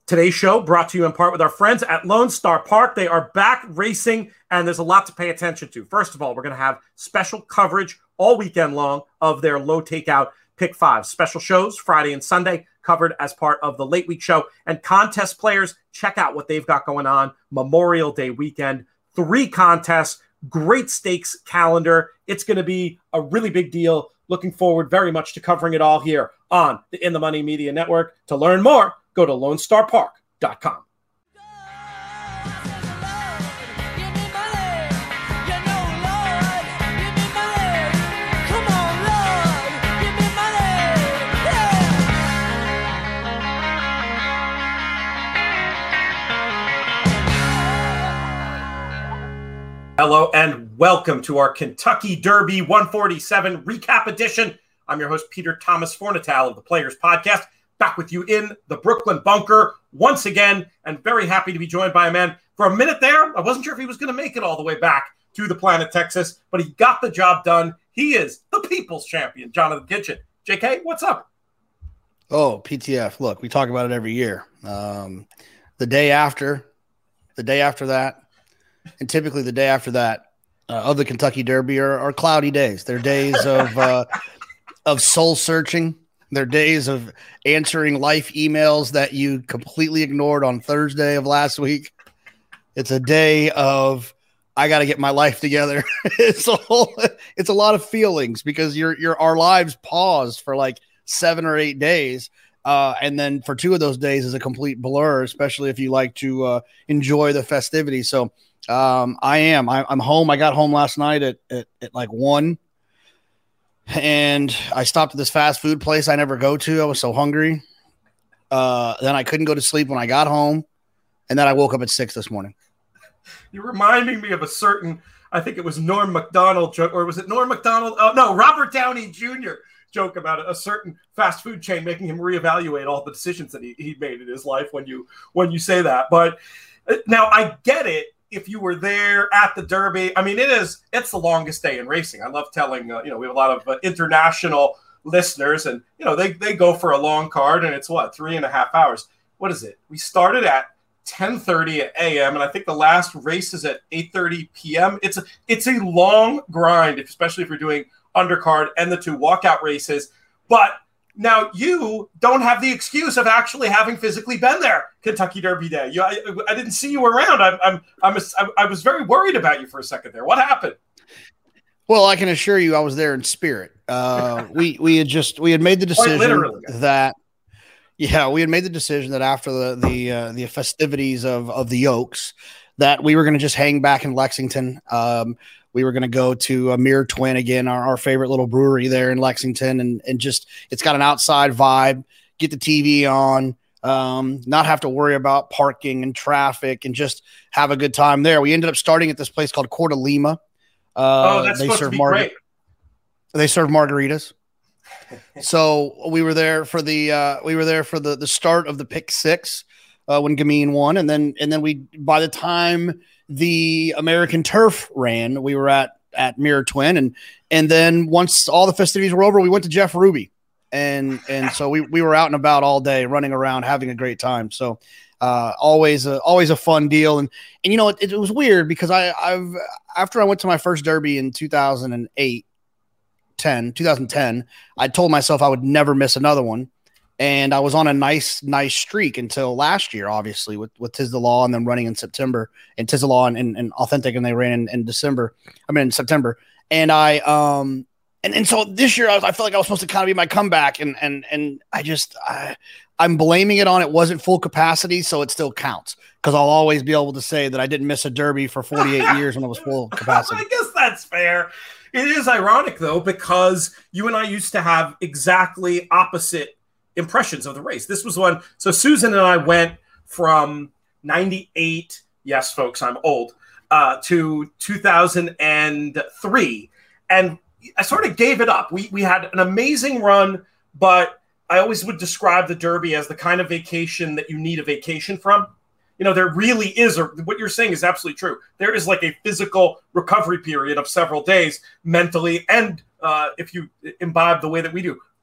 Today's show brought to you in part with our friends at Lone Star Park. They are back racing, and there's a lot to pay attention to. First of all, we're going to have special coverage all weekend long of their low takeout Pick 5. Special shows Friday and Sunday covered as part of the Late Week Show. And contest players, check out what they've got going on Memorial Day weekend. 3 contests, great stakes calendar. It's going to be a really big deal. Looking forward very much to covering it all here on the In the Money Media Network. To learn more, go to LoneStarPark.com. Hello and welcome to our Kentucky Derby 147 recap edition. I'm your host, Peter Thomas Fornatale of the Players Podcast, back with you in the Brooklyn bunker once again, and very happy to be joined by a man. For a minute there, I wasn't sure if he was going to make it all the way back to the planet Texas, but he got the job done. He is the people's champion, Jonathan Kitchen. JK, what's up? Oh, PTF. Look, we talk about it every year. The day after that, and typically the day after that of the Kentucky Derby are cloudy days. They're days of soul searching. They're days of answering life emails that you completely ignored on Thursday of last week. It's a day of I got to get my life together. It's a lot of feelings because our lives pause for like 7 or 8 days. And then for 2 of those days is a complete blur, especially if you like to enjoy the festivities. So I'm home. I got home last night at like 1, and I stopped at this fast food place I never go to. I was so hungry. Then I couldn't go to sleep when I got home, and then I woke up at 6 this morning. You're reminding me of a certain, I think it was Norm Macdonald joke, or was it Norm Macdonald? Oh no, Robert Downey Jr. joke about a certain fast food chain making him reevaluate all the decisions that he made in his life when you say that. But now I get it. If you were there at the Derby, I mean, it's the longest day in racing. I love telling, we have a lot of international listeners, and, they go for a long card, and it's 3.5 hours. What is it? We started at 10:30 a.m., and I think the last race is at 8:30 p.m. It's a long grind, especially if you're doing undercard and the 2 walkout races. But now you don't have the excuse of actually having physically been there Kentucky Derby Day. I didn't see you around. I was very worried about you for a second there. What happened? Well, I can assure you I was there in spirit. We had made the decision that after the festivities of the Oaks that we were going to just hang back in Lexington. We were going to go to a Mirror Twin again, our favorite little brewery there in Lexington, and just it's got an outside vibe. Get the TV on, not have to worry about parking and traffic, and just have a good time there. We ended up starting at this place called Coeur d'Alene. That's supposed to be great. They serve margaritas. So we were there for the start of the Pick 6 when Gamine won, and then we by the time the American Turf ran, we were at Mirror Twin, and then once all the festivities were over, we went to Jeff Ruby, and so we were out and about all day, running around, having a great time. So always a fun deal, and it was weird because after I went to my first Derby in 2010, I told myself I would never miss another one. And I was on a nice streak until last year, obviously, with Tiz the Law and then running in September, and Tiz the Law and Authentic, and they ran in September. And so this year I felt like I was supposed to kind of be my comeback, and I'm blaming it on it wasn't full capacity, so it still counts because I'll always be able to say that I didn't miss a Derby for 48 years when it was full capacity. I guess that's fair. It is ironic though, because you and I used to have exactly opposite impressions of the race. This was one. So Susan and I went from 98. Yes, folks, I'm old, to 2003. And I sort of gave it up. We had an amazing run, but I always would describe the Derby as the kind of vacation that you need a vacation from. There really is what you're saying is absolutely true. There is like a physical recovery period of several days mentally. And if you imbibe the way that we do,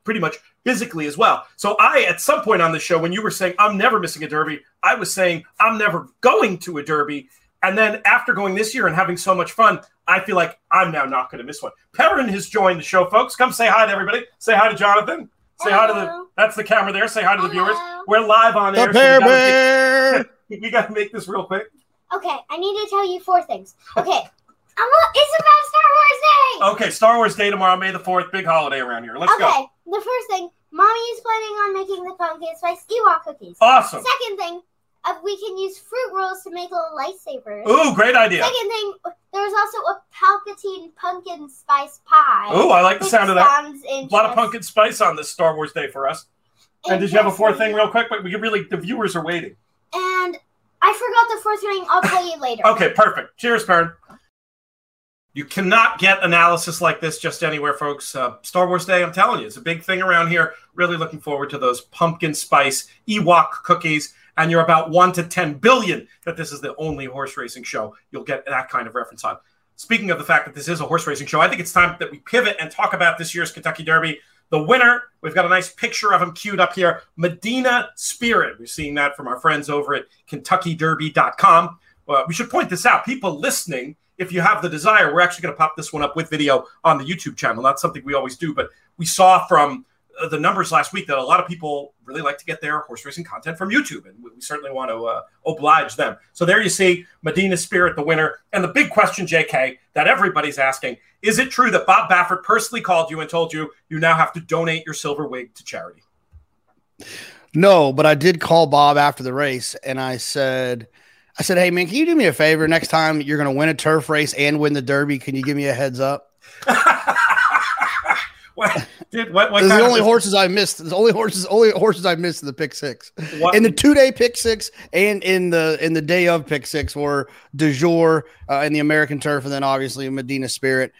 pretty much physically as well. So I, at some point on the show, when you were saying I'm never missing a Derby, I was saying I'm never going to a Derby. And then after going this year and having so much fun, I feel like I'm now not going to miss one. Perrin has joined the show, folks. Come say hi to everybody. Say hi to Jonathan. Say hi to that's the camera there. Say hi to the viewers. We're live on air. So we got to make this real quick. Okay, I need to tell you 4 things. Okay, it's about Star Wars Day. Okay, Star Wars Day tomorrow, May the 4th. Big holiday around here. Let's go. Okay, the first thing, Mommy is planning on making the pumpkin spice Ewok cookies. Awesome. Second thing, we can use fruit rolls to make little lightsabers. Ooh, great idea. Second thing, there's also a Palpatine pumpkin spice pie. Ooh, I like the sound of that. A lot of pumpkin spice on this Star Wars Day for us. And did you have a 4th thing real quick? But the viewers are waiting. And I forgot the 4th thing. I'll tell you later. Okay, perfect. Cheers, Perrin. You cannot get analysis like this just anywhere, folks. Star Wars Day, I'm telling you, it's a big thing around here. Really looking forward to those pumpkin spice Ewok cookies. And you're about 1 to 10 billion that this is the only horse racing show you'll get that kind of reference on. Speaking of the fact that this is a horse racing show, I think it's time that we pivot and talk about this year's Kentucky Derby. The winner, we've got a nice picture of him queued up here, Medina Spirit. We're seeing that from our friends over at KentuckyDerby.com. We should point this out. People listening, if you have the desire, we're actually going to pop this one up with video on the YouTube channel. Not something we always do, but we saw from the numbers last week that a lot of people really like to get their horse racing content from YouTube, and we certainly want to oblige them. So there you see Medina Spirit, the winner. And the big question, JK, that everybody's asking, is it true that Bob Baffert personally called you and told you you now have to donate your silver wig to charity? No, but I did call Bob after the race, and I said, hey, man, can you do me a favor? Next time you're going to win a turf race and win the Derby, can you give me a heads up? What the only horses I missed. The only horses I missed in the pick 6. What? In the 2-day pick 6 and in the day of pick 6 were Du Jour and the American Turf, and then obviously Medina Spirit.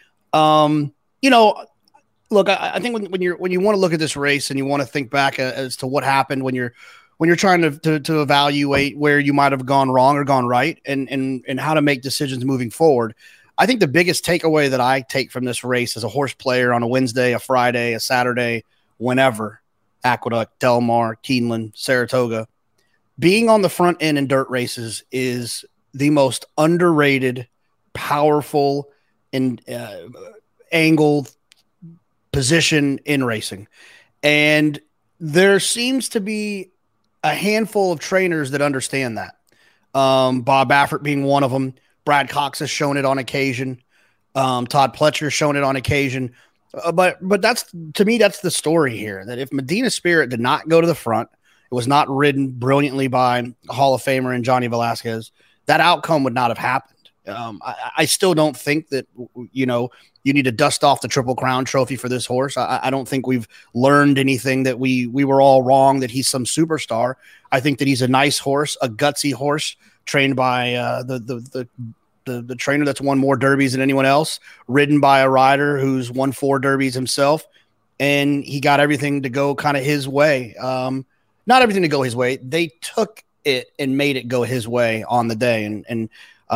Look, I think when you want to look at this race and you want to think back as to what happened when you're trying to evaluate where you might have gone wrong or gone right and how to make decisions moving forward. I think the biggest takeaway that I take from this race as a horse player on a Wednesday, a Friday, a Saturday, whenever, Aqueduct, Del Mar, Keeneland, Saratoga, being on the front end in dirt races is the most underrated, powerful, and angled position in racing. And there seems to be a handful of trainers that understand that. Bob Baffert being one of them. Brad Cox has shown it on occasion. Todd Pletcher has shown it on occasion. But that's, to me, that's the story here, that if Medina Spirit did not go to the front, it was not ridden brilliantly by Hall of Famer and Johnny Velasquez, that outcome would not have happened. I still don't think that, you need to dust off the Triple Crown trophy for this horse. I don't think we've learned anything, that we were all wrong, that he's some superstar. I think that he's a nice horse, a gutsy horse, trained by the trainer that's won more derbies than anyone else, ridden by a rider who's won 4 derbies himself, and he got everything to go kind of his way. Not everything to go his way. They took it and made it go his way on the day, and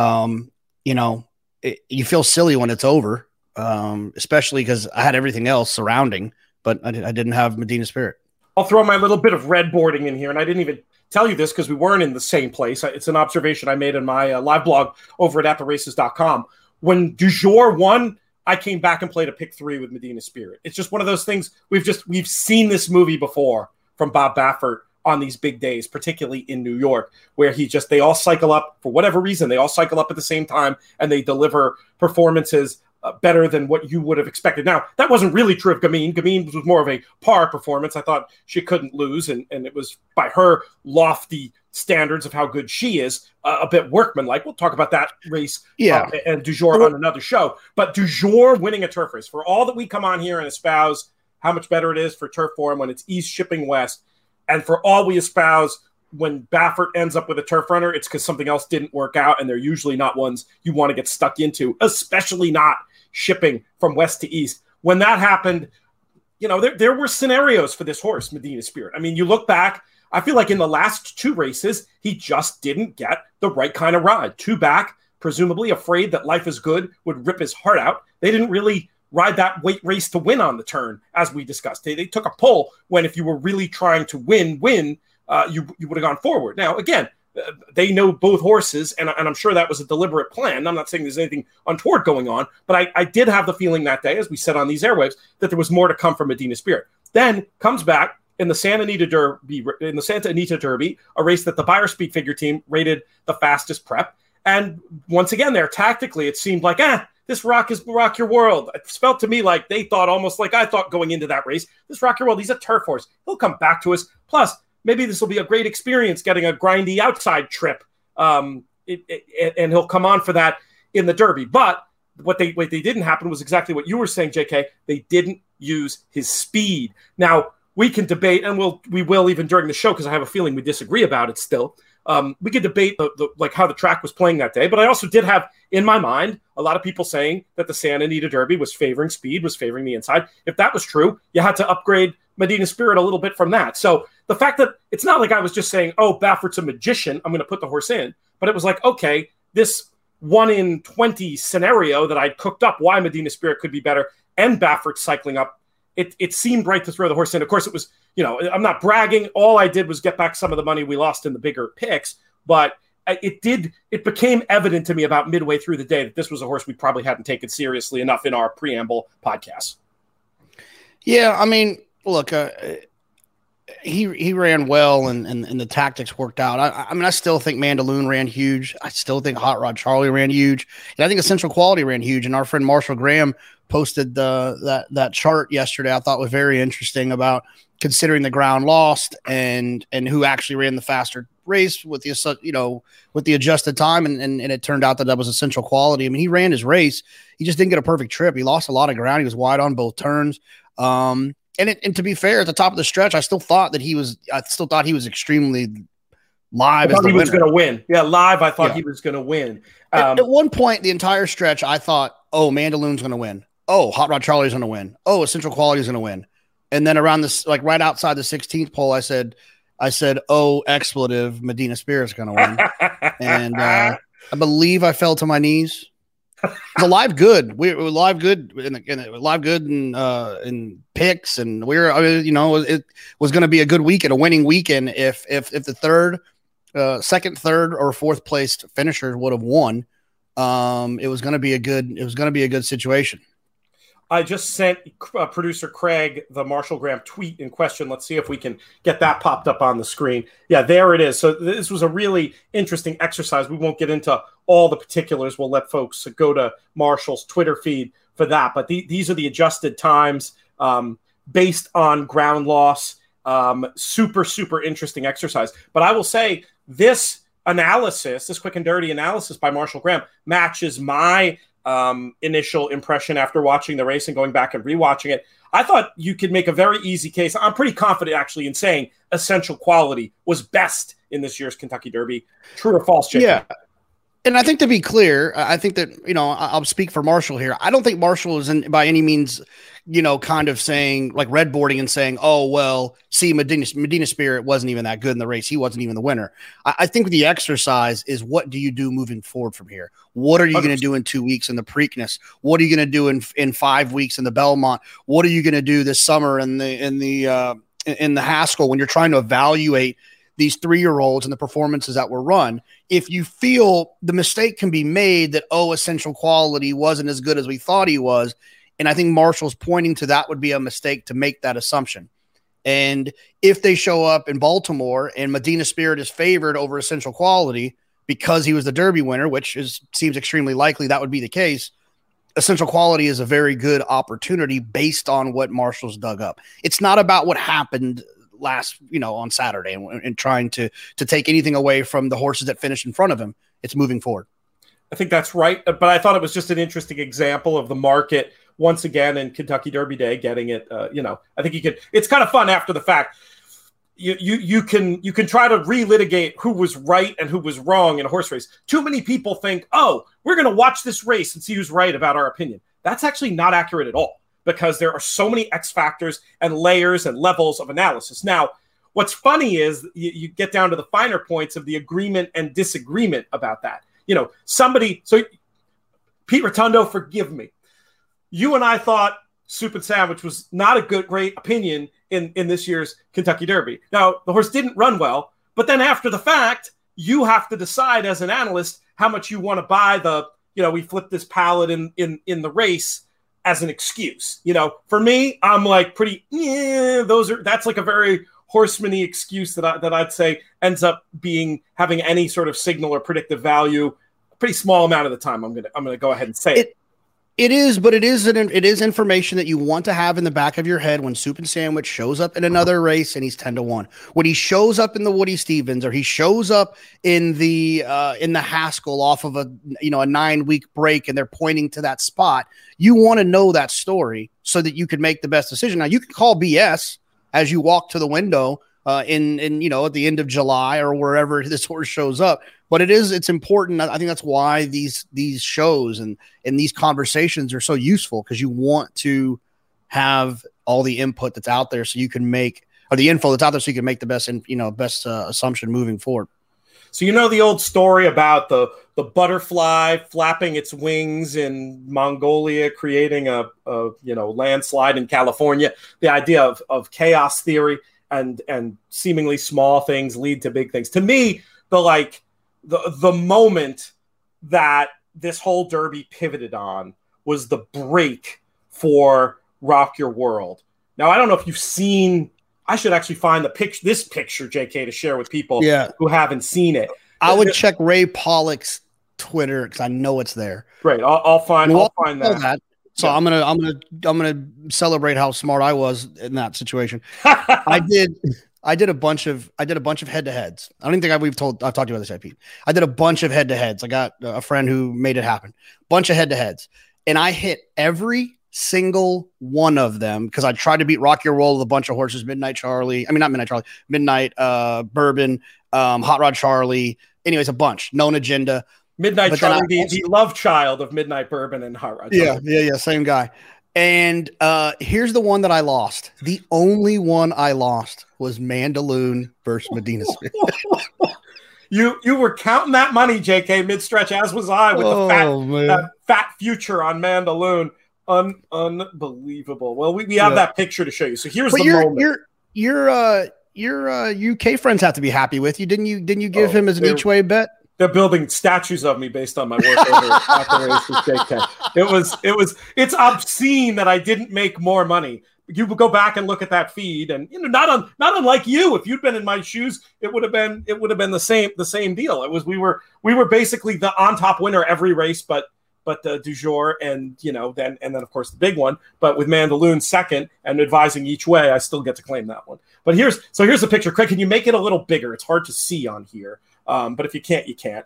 you feel silly when it's over, especially because I had everything else surrounding, but I didn't have Medina Spirit. I'll throw my little bit of red boarding in here, and I didn't even tell you this because we weren't in the same place. It's an observation I made in my live blog over at AtTheRaces.com. When Du Jour won, I came back and played a pick 3 with Medina Spirit. It's just one of those things. We've seen this movie before from Bob Baffert on these big days, particularly in New York, where they all cycle up for whatever reason. They all cycle up at the same time, and they deliver performances better than what you would have expected. Now, that wasn't really true of Gamine. Gamine was more of a par performance. I thought she couldn't lose, and it was by her lofty standards of how good she is, a bit workmanlike. We'll talk about that race and Du Jour on another show. But Du Jour winning a turf race, for all that we come on here and espouse how much better it is for turf forum when it's east shipping west, and for all we espouse when Baffert ends up with a turf runner, it's because something else didn't work out, and they're usually not ones you want to get stuck into, especially not shipping from west to east. When that happened, there were scenarios for this horse, Medina Spirit. I mean, you look back, I feel like in the last 2 races, he just didn't get the right kind of ride. 2 back, presumably afraid that Life is Good would rip his heart out. They didn't really ride that weight race to win on the turn, as we discussed. They took a pull when if you were really trying to win, you would have gone forward. Now, again, they know both horses, and I'm sure that was a deliberate plan. I'm not saying there's anything untoward going on, but I did have the feeling that day, as we said on these airwaves, that there was more to come from Medina Spirit. Then comes back in the Santa Anita Derby, a race that the Beyer Speed Figure team rated the fastest prep. And once again, there tactically, it seemed like, this Rock Your World. It felt to me like they thought, almost like I thought going into that race, this Rock Your World, he's a turf horse. He'll come back to us. Plus, maybe this will be a great experience getting a grindy outside trip. And he'll come on for that in the Derby. But what they didn't happen was exactly what you were saying, JK. They didn't use his speed. Now, we can debate, and we will even during the show, because I have a feeling we disagree about it still. We could debate like how the track was playing that day, but I also did have in my mind a lot of people saying that the Santa Anita Derby was favoring speed, was favoring the inside. If that was true, you had to upgrade Medina Spirit a little bit from that. So the fact that it's not like I was just saying, oh, Baffert's a magician, I'm going to put the horse in, but it was like, okay, this 1 in 20 scenario that I'd cooked up, why Medina Spirit could be better, and Baffert cycling up, it seemed right to throw the horse in. Of course, it was, I'm not bragging. All I did was get back some of the money we lost in the bigger picks, but it became evident to me about midway through the day that this was a horse we probably hadn't taken seriously enough in our preamble podcast. Yeah, I mean, look, he ran well and the tactics worked out. I mean, I still think Mandaloon ran huge. I still think Hot Rod Charlie ran huge. And I think Essential Quality ran huge. And our friend Marshall Graham posted that chart yesterday. I thought was very interesting about considering the ground lost and who actually ran the faster race with the adjusted time. And it turned out that was Essential Quality. I mean, he ran his race. He just didn't get a perfect trip. He lost a lot of ground. He was wide on both turns. And to be fair, at the top of the stretch, I still thought he was extremely live. I thought he was going to win. Yeah, live. I thought he was going to win. At one point, the entire stretch, I thought, oh, Mandaloon's going to win. Oh, Hot Rod Charlie's going to win. Oh, Essential Quality is going to win. And then around this, like right outside the 16th pole, I said, oh, expletive, Medina Spirit's going to win. And I believe I fell to my knees. It was a live good. We were live good in picks, and it was going to be a good weekend, a winning weekend. If the second, third, or fourth placed finishers would have won, it was going to be a good situation. I just sent producer Craig the Marshall Graham tweet in question. Let's see if we can get that popped up on the screen. Yeah, there it is. So this was a really interesting exercise. We won't get into all the particulars. We'll let folks go to Marshall's Twitter feed for that. But these are the adjusted times based on ground loss. Super, super interesting exercise. But I will say this quick and dirty analysis by Marshall Graham matches my initial impression after watching the race and going back and rewatching it. I thought you could make a very easy case. I'm pretty confident actually in saying Essential Quality was best in this year's Kentucky Derby. True or false, Jake? Yeah. And I think to be clear, I think that, I'll speak for Marshall here. I don't think Marshall is by any means, kind of saying like red boarding and saying, oh, well, see, Medina Spirit wasn't even that good in the race. He wasn't even the winner. I think the exercise is what do you do moving forward from here? What are you going to do in 2 weeks in the Preakness? What are you going to do in 5 weeks in the Belmont? What are you going to do this summer in the Haskell when you're trying to evaluate these 3-year-olds and the performances that were run? If you feel the mistake can be made that, oh, Essential Quality wasn't as good as we thought he was, and I think Marshall's pointing to that would be a mistake to make that assumption. And if they show up in Baltimore and Medina Spirit is favored over Essential Quality because he was the Derby winner, which seems extremely likely that would be the case, Essential Quality is a very good opportunity based on what Marshall's dug up. It's not about what happened on Saturday and trying to take anything away from the horses that finished in front of him. It's moving forward. I think that's right. But I thought it was just an interesting example of the market once again in Kentucky Derby Day getting it. I think it's kind of fun after the fact. You can try to relitigate who was right and who was wrong in a horse race. Too many people think, oh, we're going to watch this race and see who's right about our opinion. That's actually not accurate at all, because there are so many X factors and layers and levels of analysis. Now, what's funny is you get down to the finer points of the agreement and disagreement about that. So Pete Rotundo, forgive me. you and I thought Soup and Sandwich was not a great opinion in this year's Kentucky Derby. Now, the horse didn't run well, but then after the fact, you have to decide as an analyst how much you want to buy we flipped this pallet in the race as an excuse. For me, I'm like that's like a very horseman-y excuse that I'd say ends up having any sort of signal or predictive value a pretty small amount of the time. I'm gonna go ahead and say it. It is, but it is information that you want to have in the back of your head when Soup and Sandwich shows up in another race and he's 10-1. When he shows up in the Woody Stevens, or he shows up in the Haskell off of a 9-week break and they're pointing to that spot, you want to know that story so that you can make the best decision. Now, you can call BS as you walk to the window at the end of July or wherever this horse shows up. But it's important. I think that's why these shows and these conversations are so useful, because you want to have all the input that's out there so you can make, or the info that's out there so you can make the best assumption moving forward. So the old story about the butterfly flapping its wings in Mongolia, creating a landslide in California. The idea of chaos theory and seemingly small things lead to big things. To me, the moment that this whole Derby pivoted on was the break for Rock Your World. Now, I don't know if you've seen. I should actually find this picture, JK, to share with people who haven't seen it. I would check Ray Pollock's Twitter because I know it's there. Great, I'll find that. So I'm gonna celebrate how smart I was in that situation. I did a bunch of head-to-heads. I don't even think I've talked to you about this, Pete. I did a bunch of head-to-heads. I got a friend who made it happen. Bunch of head-to-heads, and I hit every single one of them because I tried to beat Rock Your World with a bunch of horses. Midnight Bourbon, Hot Rod Charlie. Anyways, a bunch. Known Agenda. Midnight Charlie, the love child of Midnight Bourbon and Hot Rod Charlie. Yeah, same guy. And here's the one that I lost. The only one I lost was Mandaloun versus Medina Spirit. You were counting that money, JK, mid-stretch, as was I, with the fat future on Mandaloun. Unbelievable. Well, we have that picture to show you. So here's moment. Your UK friends have to be happy with you. Didn't you give him as an each way bet? They're building statues of me based on my work over at the race with JK. It's obscene that I didn't make more money. You would go back and look at that feed, and not unlike you. If you'd been in my shoes, it would have been the same deal. It was we were basically the on top winner every race, but the du jour and then of course the big one. But with Mandaloun second and advising each way, I still get to claim that one. But here's the picture. Craig, can you make it a little bigger? It's hard to see on here. But if you can't, you can't.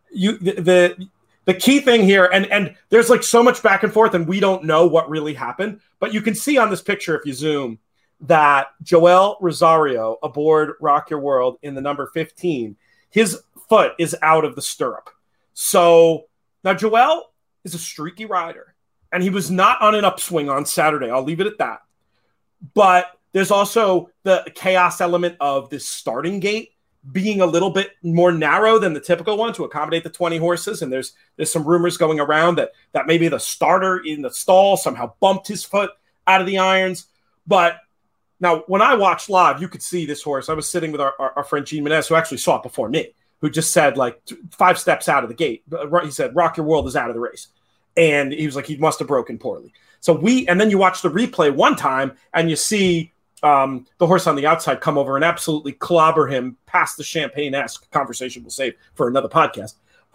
The key thing here, and there's like so much back and forth, and we don't know what really happened. But you can see on this picture, if you zoom, that Joel Rosario aboard Rock Your World in the number 15, his foot is out of the stirrup. So now Joel is a streaky rider, and he was not on an upswing on Saturday. I'll leave it at that. But there's also the chaos element of this starting gate being a little bit more narrow than the typical one to accommodate the 20 horses. And there's some rumors going around that maybe the starter in the stall somehow bumped his foot out of the irons. But now when I watched live, you could see this horse. I was sitting with our friend Gene Menez, who actually saw it before me, who just said 5 steps out of the gate. He said, Rock Your World is out of the race. And he was like, he must have broken poorly. And then you watch the replay one time and you see the horse on the outside come over and absolutely clobber him past the Champagne-esque. Conversation we'll save for another podcast.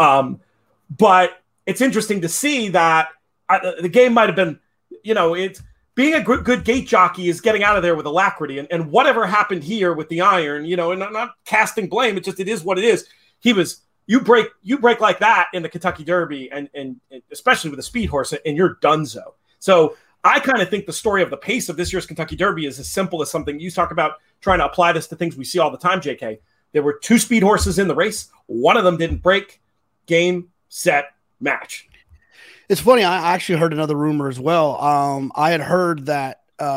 But it's interesting to see that the game might have been, it's being a good gate jockey is getting out of there with alacrity. And whatever happened here with the iron, and not casting blame, it is what it is. You break like that in the Kentucky Derby and especially with a speed horse, and you're donezo. So I kind of think the story of the pace of this year's Kentucky Derby is as simple as something you talk about trying to apply this to things we see all the time, JK. There were 2 speed horses in the race. One of them didn't break. Game, set, match. It's funny. I actually heard another rumor as well. I had heard that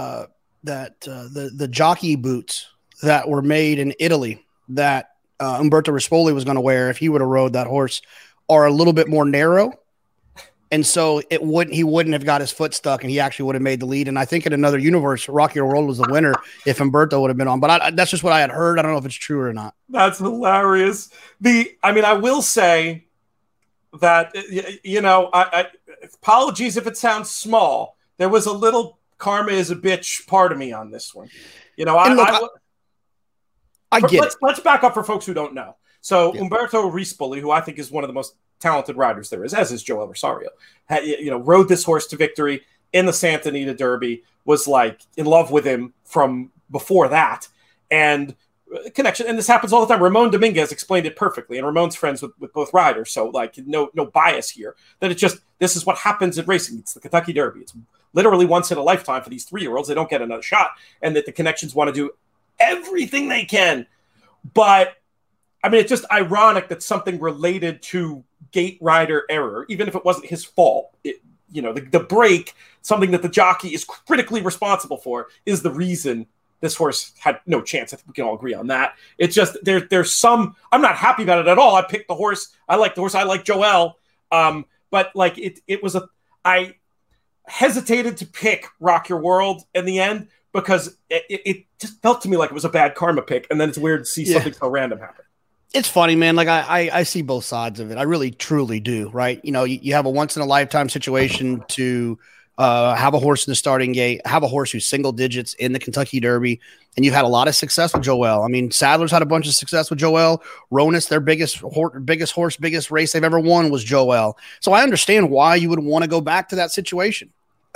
the jockey boots that were made in Italy that Umberto Rispoli was going to wear if he would have rode that horse are a little bit more narrow And so he wouldn't have got his foot stuck, and he actually would have made the lead. And I think in another universe, Rocky World was the winner if Humberto would have been on. But that's just what I had heard. I don't know if it's true or not. That's hilarious. I will say that, I apologies if it sounds small. There was a little karma is a bitch part of me on this one. I get it. Let's back up for folks who don't know. So Humberto Rispoli, who I think is one of the most talented riders there is, as is Joel Rosario, rode this horse to victory in the Santa Anita Derby, was like in love with him from before that, and connection. And this happens all the time. Ramon Dominguez explained it perfectly, and Ramon's friends with both riders, so like no bias here. That this is what happens in racing. It's the Kentucky Derby. It's literally once in a lifetime for these 3-year-olds. They don't get another shot, and that the connections want to do everything they can. But it's just ironic that something related to gate rider error, even if it wasn't his fault, the break, something that the jockey is critically responsible for, is the reason this horse had no chance. I think we can all agree on that. It's just there's some. I'm not happy about it at all. I picked the horse. I like the horse. I like Joel. But like it was I hesitated to pick Rock Your World in the end because it just felt to me like it was a bad karma pick, and then it's weird to see something so random happen. It's funny, man. Like I see both sides of it. I really, truly do. Right? You have a once in a lifetime situation to have a horse in the starting gate, have a horse who's single digits in the Kentucky Derby, and you've had a lot of success with Joel. Sadler's had a bunch of success with Joel. Ronus, their biggest race they've ever won was Joel. So I understand why you would want to go back to that situation.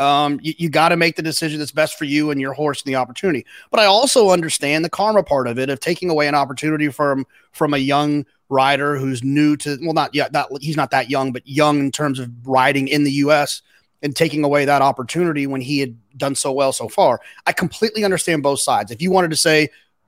You got to make the decision that's best for you and your horse and the opportunity. But I also understand the karma part of it, of taking away an opportunity from a young rider who's new to, he's not that young, but young in terms of riding in the U.S., and taking away that opportunity when he had done so well so far. I completely understand both sides. If you wanted to say,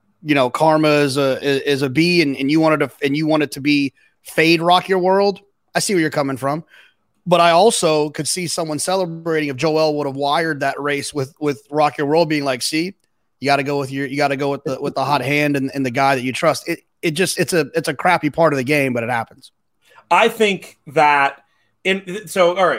karma is a B, and you wanted to be fade Rock Your World, I see where you're coming from. But I also could see someone celebrating if Joel would have wired that race with Rock Your World being like, see, you got to go with the hot hand and the guy that you trust. It's a crappy part of the game, but it happens. I think that all right,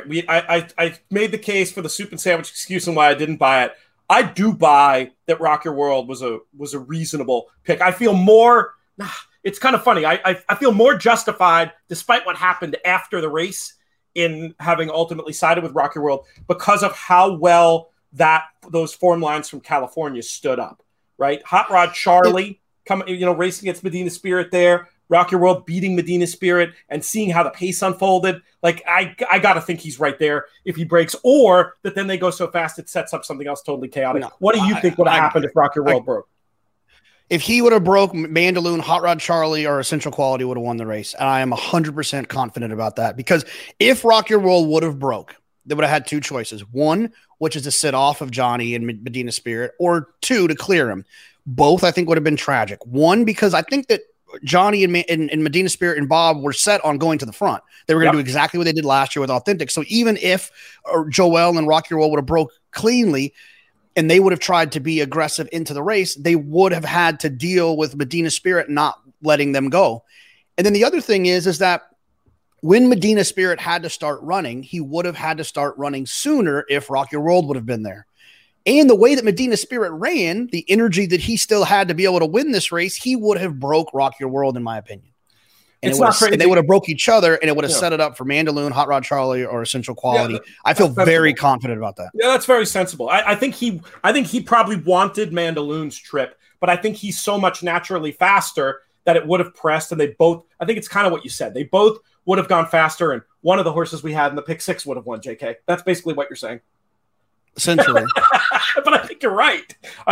I made the case for the soup and sandwich excuse and why I didn't buy it. I do buy that Rock Your World was a reasonable pick. I feel more. It's kind of funny. I feel more justified, despite what happened after the race, in having ultimately sided with Rock Your World because of how well those form lines from California stood up. Right, Hot Rod Charlie racing against Medina Spirit there. Rock Your World beating Medina Spirit and seeing how the pace unfolded. Like, I got to think he's right there if he breaks, or that then they go so fast it sets up something else totally chaotic. No, what do you think would have happened if Rock Your World broke? If he would have broke, Mandaloun, Hot Rod Charlie, or Essential Quality would have won the race. And I am 100% confident about that, because if Rock Your World would have broke, they would have had two choices. One, which is to sit off of Johnny and Medina Spirit, or two, to clear him. Both, I think, would have been tragic. One, because I think that Johnny and Medina Spirit and Bob were set on going to the front. They were going to do exactly what they did last year with Authentic. So even if Joel and Rock Your World would have broke cleanly and they would have tried to be aggressive into the race, they would have had to deal with Medina Spirit not letting them go. And then the other thing is that when Medina Spirit had to start running, he would have had to start running sooner if Rock Your World would have been there. And the way that Medina Spirit ran, the energy that he still had to be able to win this race, he would have broke Rock Your World, in my opinion. And they would have broke each other, and it would have set it up for Mandaloun, Hot Rod Charlie, or Essential Quality. I feel very confident about that. Yeah, that's very sensible. I think he probably wanted Mandaloun's trip, but I think he's so much naturally faster that it would have pressed, and they both, I think it's kind of what you said. They both would have gone faster, and one of the horses we had in the pick six would have won, JK. That's basically what you're saying. Essentially. But I think you're right.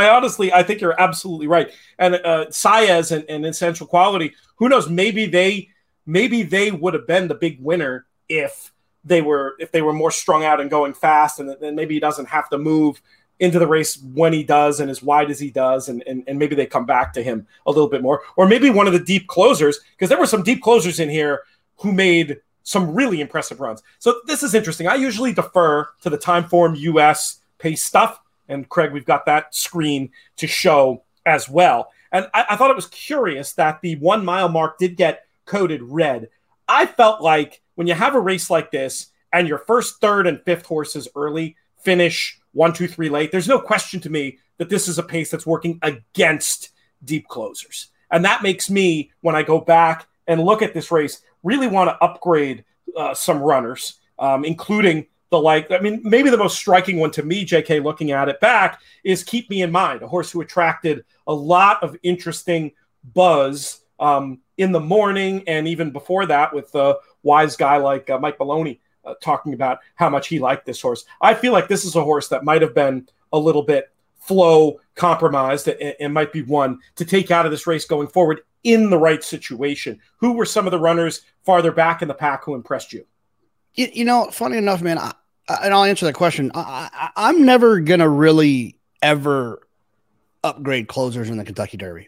I think you're absolutely right. And Saez and Essential Quality, who knows, maybe they would have been the big winner if they were more strung out and going fast, and then maybe he doesn't have to move into the race when he does and as wide as he does, and maybe they come back to him a little bit more. Or maybe one of the deep closers, because there were some deep closers in here who made some really impressive runs. So this is interesting. I usually defer to the Timeform US pace stuff. And Craig, we've got that screen to show as well. And I thought it was curious that the 1 mile mark did get coded red. I felt like when you have a race like this and your first, third, and fifth horses early finish 1, 2, 3 late, there's no question to me that this is a pace that's working against deep closers. And that makes me, when I go back and look at this race, really want to upgrade some runners, including maybe the most striking one to me, JK, looking at it back, is Keep Me in Mind, a horse who attracted a lot of interesting buzz in the morning and even before that with a wise guy like Mike Maloney talking about how much he liked this horse. I feel like this is a horse that might have been a little bit flow compromised and might be one to take out of this race going forward in the right situation. Who were some of the runners farther back in the pack who impressed you? You know, funny enough, man, and I'll answer that question. I'm never going to really ever upgrade closers in the Kentucky Derby.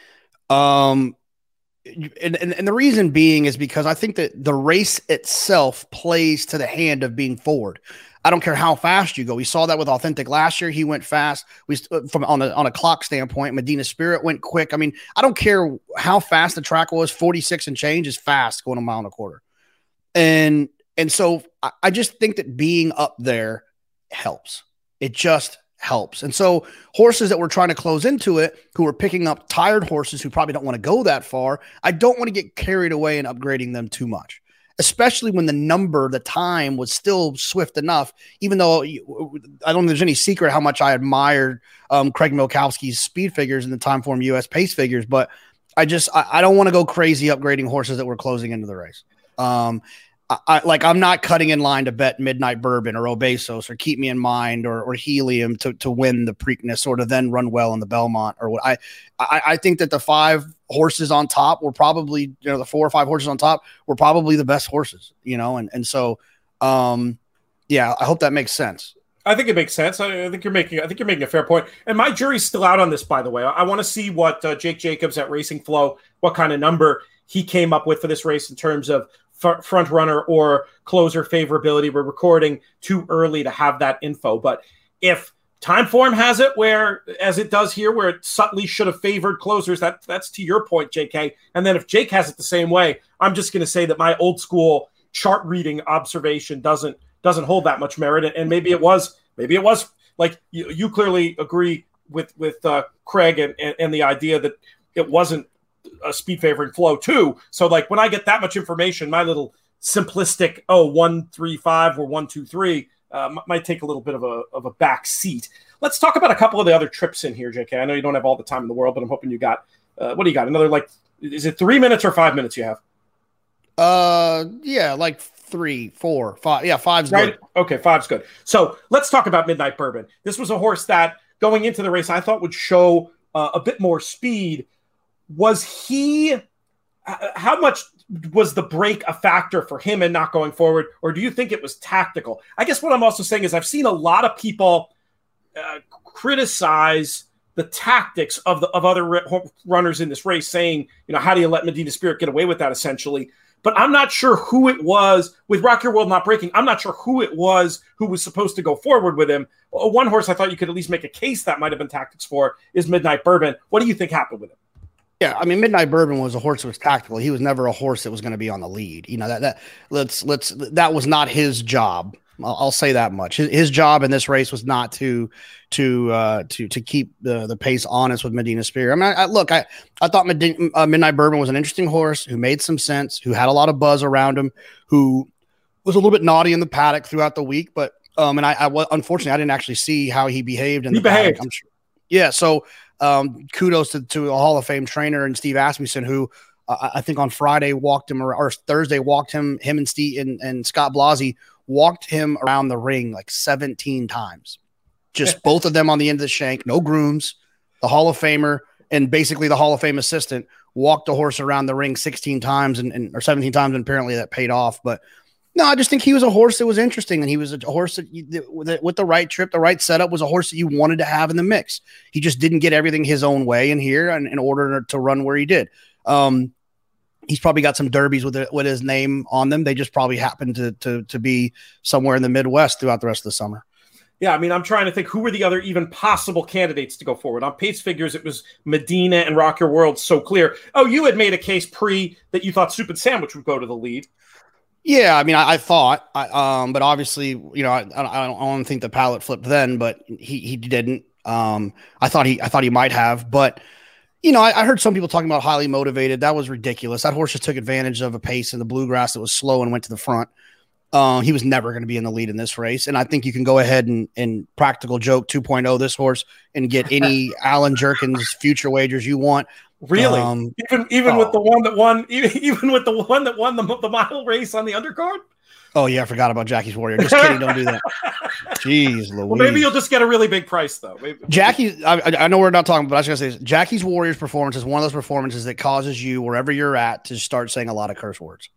And the reason being is because I think that the race itself plays to the hand of being forward. I don't care how fast you go. We saw that with Authentic last year. He went fast. On a clock standpoint, Medina Spirit went quick. I mean, I don't care how fast the track was. 46 and change is fast going a mile and a quarter. And so I just think that being up there helps. It just helps. And so horses that were trying to close into it, who are picking up tired horses who probably don't want to go that far, I don't want to get carried away in upgrading them too much, especially when the time was still swift enough, even though I don't think there's any secret how much I admired Craig Milkowski's speed figures and the Timeform US pace figures, but I don't want to go crazy upgrading horses that were closing into the race. I'm not cutting in line to bet Midnight Bourbon or Obesos or Keep Me in Mind or Helium to win the Preakness or to then run well in the Belmont or what. I think that the 5 horses on top were probably, the 4 or 5 horses on top were probably the best horses, so yeah, I hope that makes sense. I think it makes sense. I think you're making a fair point. And my jury's still out on this, by the way. I want to see what Jake Jacobs at Racing Flow, what kind of number he came up with for this race in terms of front runner or closer favorability. We're recording too early to have that info, but if Timeform has it where, as it does here, where it subtly should have favored closers, that's to your point, JK. And then if Jake has it the same way, I'm just going to say that my old school chart reading observation doesn't hold that much merit. And maybe it was like you clearly agree with Craig and the idea that it wasn't a speed favoring flow too. So like when I get that much information, my little simplistic 1, 3, 5 or 1, 2, 3 might take a little bit of a back seat. Let's talk about a couple of the other trips in here, JK. I know you don't have all the time in the world, but I'm hoping you got what do you got? Another, like, is it 3 minutes or 5 minutes you have? Yeah, like 3, 4, 5. Yeah, 5's right. Good. Okay, 5's good. So let's talk about Midnight Bourbon. This was a horse that going into the race I thought would show a bit more speed. Was he? How much was the break a factor for him in not going forward, or do you think it was tactical? I guess what I'm also saying is I've seen a lot of people criticize the tactics of other runners in this race, saying, how do you let Medina Spirit get away with that, essentially? But I'm not sure who it was with Rock Your World not breaking. I'm not sure who it was who was supposed to go forward with him. One horse I thought you could at least make a case that might have been tactics for is Midnight Bourbon. What do you think happened with him? Yeah, I mean, Midnight Bourbon was a horse that was tactical. He was never a horse that was going to be on the lead. That was not his job. I'll say that much. His job in this race was not to keep the pace honest with Medina Spirit. I mean, I thought Midnight Bourbon was an interesting horse who made some sense, who had a lot of buzz around him, who was a little bit naughty in the paddock throughout the week. But unfortunately, I didn't actually see how he behaved in the paddock. I'm sure. Yeah, so. Kudos to a Hall of Fame trainer and Steve Asmussen, who I think on Friday walked him or Thursday walked him and Steve and Scott Blasi walked him around the ring like 17 times. Just both of them on the end of the shank, no grooms. The Hall of Famer and basically the Hall of Fame assistant walked the horse around the ring 16 times or 17 times, and apparently that paid off. But no, I just think he was a horse that was interesting, and he was a horse that with the right trip, the right setup, was a horse that you wanted to have in the mix. He just didn't get everything his own way in here in order to run where he did. He's probably got some derbies with his name on them. They just probably happened to be somewhere in the Midwest throughout the rest of the summer. Yeah, I mean, I'm trying to think who were the other even possible candidates to go forward. On pace figures, it was Medina and Rock Your World, so clear. Oh, you had made a case that you thought Soup and Sandwich would go to the lead. Yeah, I mean, I thought, but obviously, you know, I don't think the pallet flipped then, but he didn't. I thought he might have, but you know, I heard some people talking about highly motivated. That was ridiculous. That horse just took advantage of a pace in the bluegrass that was slow and went to the front. He was never going to be in the lead in this race, and I think you can go ahead and practical joke 2.0 this horse and get any Alan Jerkins future wagers you want. Really? Even with the one that won, even with the one that won the mile race on the undercard. Oh yeah, I forgot about Jackie's Warrior. Just kidding, don't do that. Jeez, Louise. Well, maybe you'll just get a really big price though. Jackie, I know we're not talking, but I was gonna say this. Jackie's Warrior's performance is one of those performances that causes you, wherever you're at, to start saying a lot of curse words.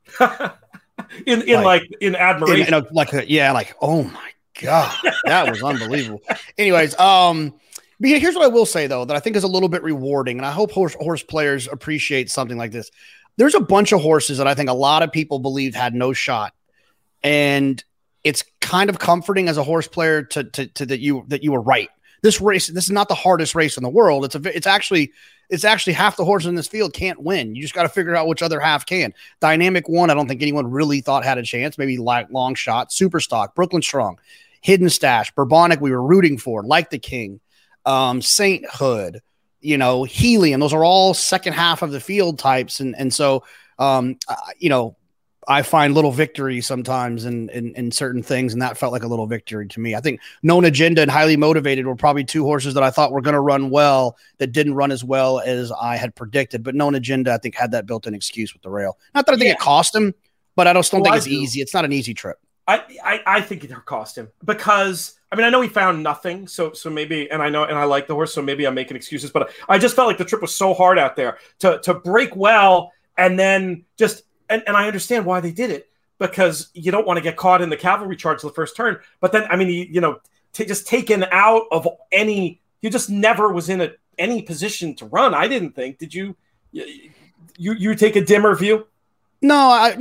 in admiration, like oh my god, that was unbelievable. Anyways, but here's what I will say, though, that I think is a little bit rewarding, and I hope horse players appreciate something like this. There's a bunch of horses that I think a lot of people believed had no shot, and it's kind of comforting as a horse player to that you were right. This is not the hardest race in the world. It's actually half the horses in this field can't win. You just got to figure out which other half can. Dynamic One, I don't think anyone really thought had a chance. Maybe like Long Shot, Superstock, Brooklyn Strong, Hidden Stash, Bourbonic. We were rooting for like the King. Sainthood, you know, Helium, those are all second half of the field types. And so, you know, I find little victory sometimes in certain things. And that felt like a little victory to me. I think Known Agenda and Highly Motivated were probably two horses that I thought were going to run well that didn't run as well as I had predicted. But Known Agenda, I think, had that built-in excuse with the rail. Not that I think it cost him, but I just don't think it's easy. It's not an easy trip. I think it cost him because I mean I know he found nothing, so maybe, and I like the horse, so maybe I'm making excuses, but I just felt like the trip was so hard out there to break well and then just and I understand why they did it because you don't want to get caught in the cavalry charge the first turn, but then I mean just taken out of any, you just never was in any position to run. I didn't think. Did you take a dimmer view? No, I'm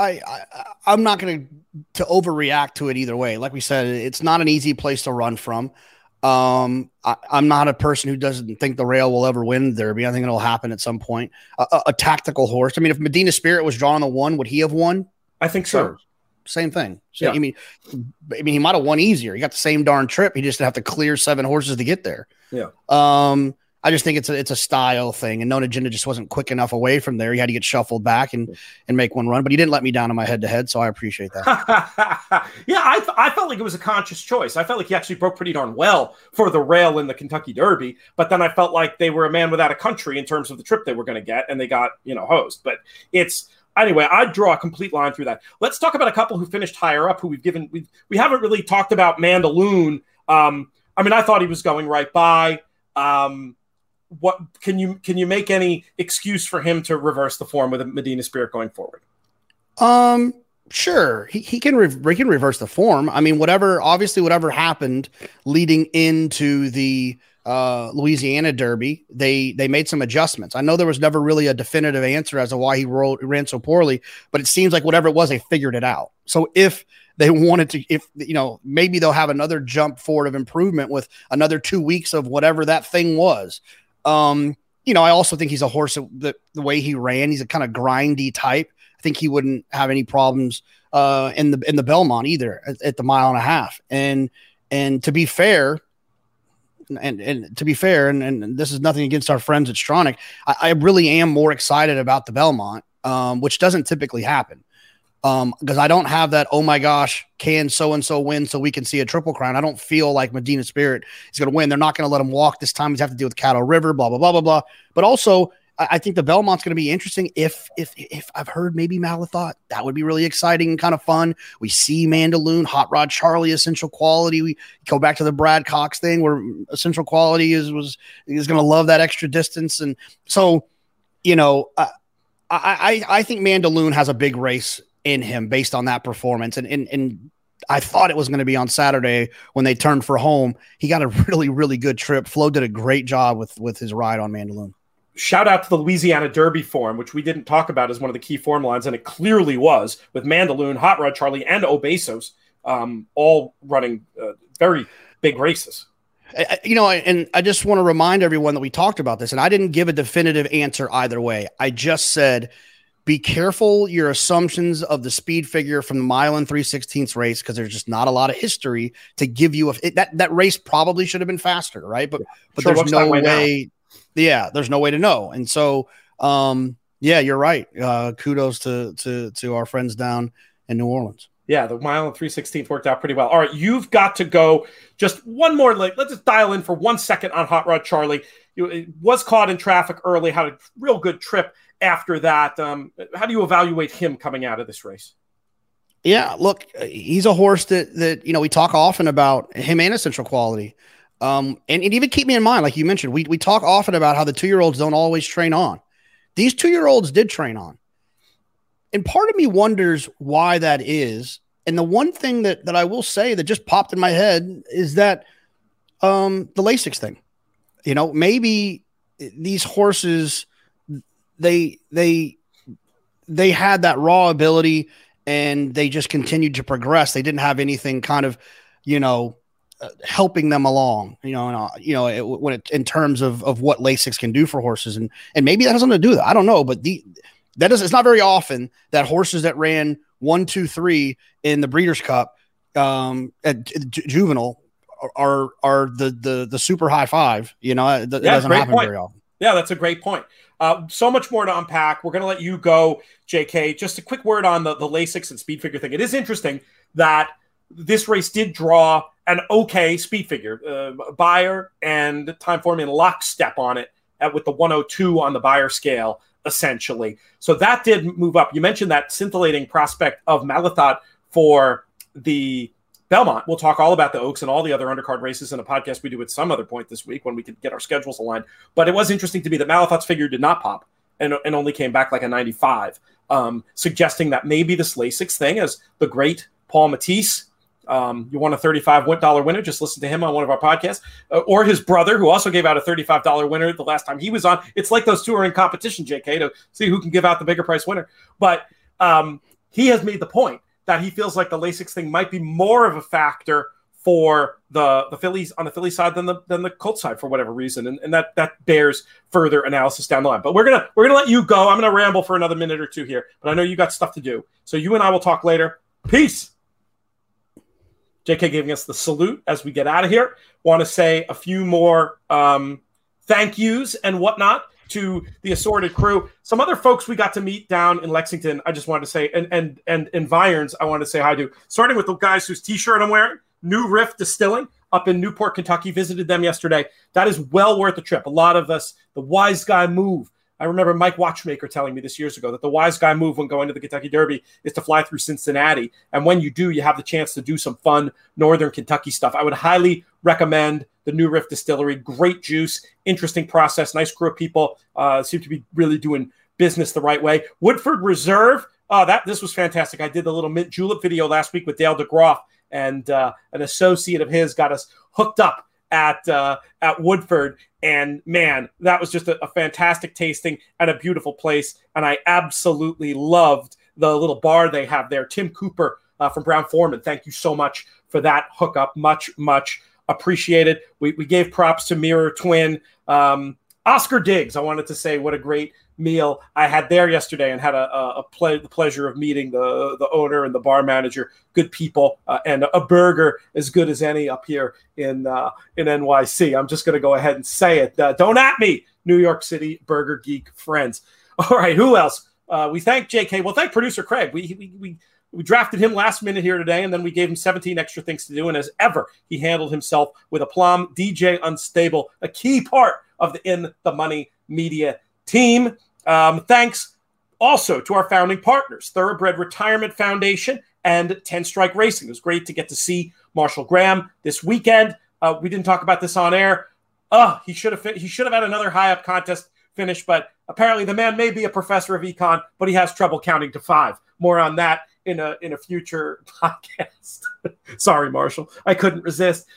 not going to overreact to it either way. Like we said, it's not an easy place to run from. I'm not a person who doesn't think the rail will ever win the Derby. I think it'll happen at some point. A tactical horse. I mean, if Medina Spirit was drawn on the one, would he have won? I think so. Sure. Same thing. So, yeah. I mean, he might have won easier. He got the same darn trip. He just didn't have to clear 7 horses to get there. Yeah. I just think it's a style thing, and Known Agenda just wasn't quick enough away from there. He had to get shuffled back and make one run, but he didn't let me down on my head-to-head, so I appreciate that. Yeah, I felt like it was a conscious choice. I felt like he actually broke pretty darn well for the rail in the Kentucky Derby, but then I felt like they were a man without a country in terms of the trip they were going to get, and they got hosed. But anyway, I'd draw a complete line through that. Let's talk about a couple who finished higher up, who we haven't really talked about. Mandaloun. I mean, I thought he was going right by. What can you make any excuse for him to reverse the form with a Medina Spirit going forward? Sure. He can reverse the form. I mean, whatever happened leading into the Louisiana Derby, they made some adjustments. I know there was never really a definitive answer as to why he ran so poorly, but it seems like whatever it was, they figured it out. So if they wanted to, maybe they'll have another jump forward of improvement with another 2 weeks of whatever that thing was. I also think he's a horse that the way he ran, he's a kind of grindy type. I think he wouldn't have any problems in the Belmont either at the 1.5 miles. And to be fair, and this is nothing against our friends at Stronach, I really am more excited about the Belmont, which doesn't typically happen. Because I don't have that, oh my gosh, can so-and-so win so we can see a Triple Crown. I don't feel like Medina Spirit is going to win. They're not going to let him walk this time. He's have to deal with Caddo River, blah, blah, blah, blah, blah. But also, I think the Belmont's going to be interesting if I've heard maybe Malathaat. That would be really exciting and kind of fun. We see Mandaloun, Hot Rod Charlie, Essential Quality. We go back to the Brad Cox thing where Essential Quality is going to love that extra distance. And so, I think Mandaloun has a big race in him based on that performance. And I thought it was going to be on Saturday when they turned for home. He got a really, really good trip. Flo did a great job with his ride on Mandaloun. Shout out to the Louisiana Derby form, which we didn't talk about as one of the key form lines, and it clearly was, with Mandaloun, Hot Rod Charlie, and Obesos all running very big races. And I just want to remind everyone that we talked about this, and I didn't give a definitive answer either way. I just said be careful your assumptions of the speed figure from the mile and 3/16 race, because there's just not a lot of history to give you that race probably should have been faster, right? But sure, there's no way. Yeah, there's no way to know. And so, yeah, you're right. Kudos to our friends down in New Orleans. Yeah, the mile and 3/16 worked out pretty well. All right, you've got to go. Just one more. Let's just dial in for 1 second on Hot Rod Charlie. It was caught in traffic early, had a real good trip after that. How do you evaluate him coming out of this race? Yeah, look, he's a horse that we talk often about him and essential quality. And even keep me in mind, like you mentioned, we talk often about how the 2-year-olds don't always train on. These 2-year-olds did train on. And part of me wonders why that is. And the one thing that I will say that just popped in my head is that the Lasix thing. Maybe these horses, they had that raw ability and they just continued to progress. They didn't have anything kind of, helping them along, in terms of what Lasix can do for horses. And maybe that has something to do with it. I don't know, but it's not very often that horses that ran 1, 2, 3 in the Breeders' Cup at juvenile are the super high five. It doesn't happen very often. Yeah, that's a great point. So much more to unpack. We're going to let you go, JK. Just a quick word on the Lasix and speed figure thing. It is interesting that this race did draw an okay speed figure. Beyer and Time Formula lockstep on it with the 102 on the Beyer scale, essentially. So that did move up. You mentioned that scintillating prospect of Malathaat for the Belmont. We'll talk all about the Oaks and all the other undercard races in a podcast we do at some other point this week when we could get our schedules aligned. But it was interesting to me that Malathaat's figure did not pop and only came back like a 95, suggesting that maybe this Lasix thing, as the great Paul Matisse, you won a $35 winner. Just listen to him on one of our podcasts, or his brother, who also gave out a $35 winner the last time he was on. It's like those two are in competition, JK, to see who can give out the bigger price winner. But he has made the point that he feels like the Lasix thing might be more of a factor for the Phillies on the Philly side than the Colts side for whatever reason, and that bears further analysis down the line. But we're gonna let you go. I'm gonna ramble for another minute or two here, but I know you got stuff to do, so you and I will talk later. Peace. JK giving us the salute as we get out of here. Want to say a few more thank yous and whatnot to the assorted crew. Some other folks we got to meet down in Lexington, I just wanted to say, and in Viernes, I wanted to say hi to. Starting with the guys whose T-shirt I'm wearing, New Riff Distilling up in Newport, Kentucky. Visited them yesterday. That is well worth the trip. A lot of us, the wise guy move. I remember Mike Watchmaker telling me this years ago that the wise guy move when going to the Kentucky Derby is to fly through Cincinnati. And when you do, you have the chance to do some fun Northern Kentucky stuff. I would highly recommend the New Riff Distillery. Great juice, interesting process, nice crew of people. Seem to be really doing business the right way. Woodford Reserve. This was fantastic. I did the little mint julep video last week with Dale DeGroff, and an associate of his got us hooked up at Woodford, and man, that was just a fantastic tasting and a beautiful place. And I absolutely loved the little bar they have there. Tim Cooper from Brown Foreman, thank you so much for that hookup. Much appreciated. We gave props to Mirror Twin. Oscar Diggs, I wanted to say what a great meal I had there yesterday, and had the pleasure of meeting the owner and the bar manager. Good people, and a burger as good as any up here in NYC. I'm just going to go ahead and say it. Don't at me, New York City Burger Geek friends. All right, who else? We thank JK. Well, thank producer Craig. We drafted him last minute here today, and then we gave him 17 extra things to do. And as ever, he handled himself with aplomb. DJ Unstable, a key part of the In the Money Media team. Thanks also to our founding partners, Thoroughbred Retirement Foundation and 10 Strike Racing. It was great to get to see Marshall Graham this weekend. We didn't talk about this on air. He should have had another high up contest finish, but apparently the man may be a professor of econ, but he has trouble counting to 5. More on that in a future podcast. Sorry, Marshall, I couldn't resist.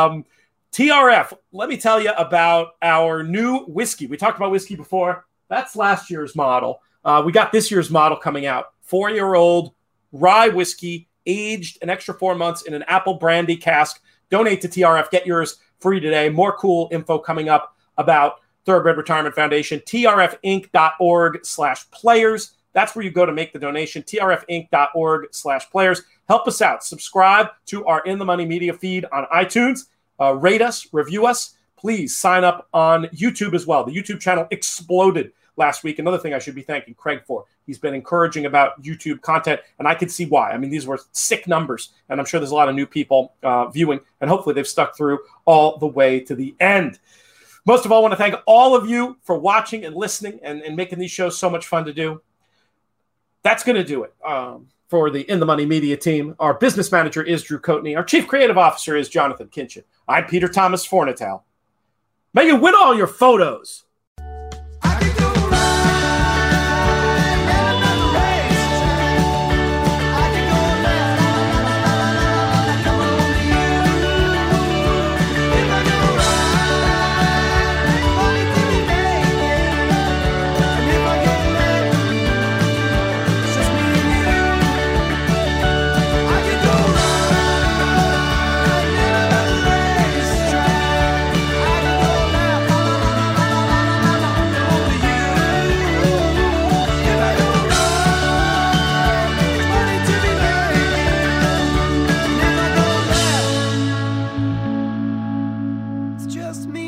TRF, let me tell you about our new whiskey. We talked about whiskey before. That's last year's model. We got this year's model coming out. 4-year-old rye whiskey, aged an extra 4 months in an apple brandy cask. Donate to TRF. Get yours free today. More cool info coming up about Thoroughbred Retirement Foundation. TRFinc.org/players. That's where you go to make the donation, trfinc.org/players. Help us out. Subscribe to our In the Money Media feed on iTunes. Rate us, review us. Please sign up on YouTube as well. The YouTube channel exploded last week. Another thing I should be thanking Craig for. He's been encouraging about YouTube content, and I can see why. I mean, these were sick numbers, and I'm sure there's a lot of new people viewing, and hopefully they've stuck through all the way to the end. Most of all, I want to thank all of you for watching and listening and making these shows so much fun to do. That's going to do it for the In the Money Media team. Our business manager is Drew Coatney. Our chief creative officer is Jonathan Kinchin. I'm Peter Thomas Fornatale. May you win all your photos. Just me.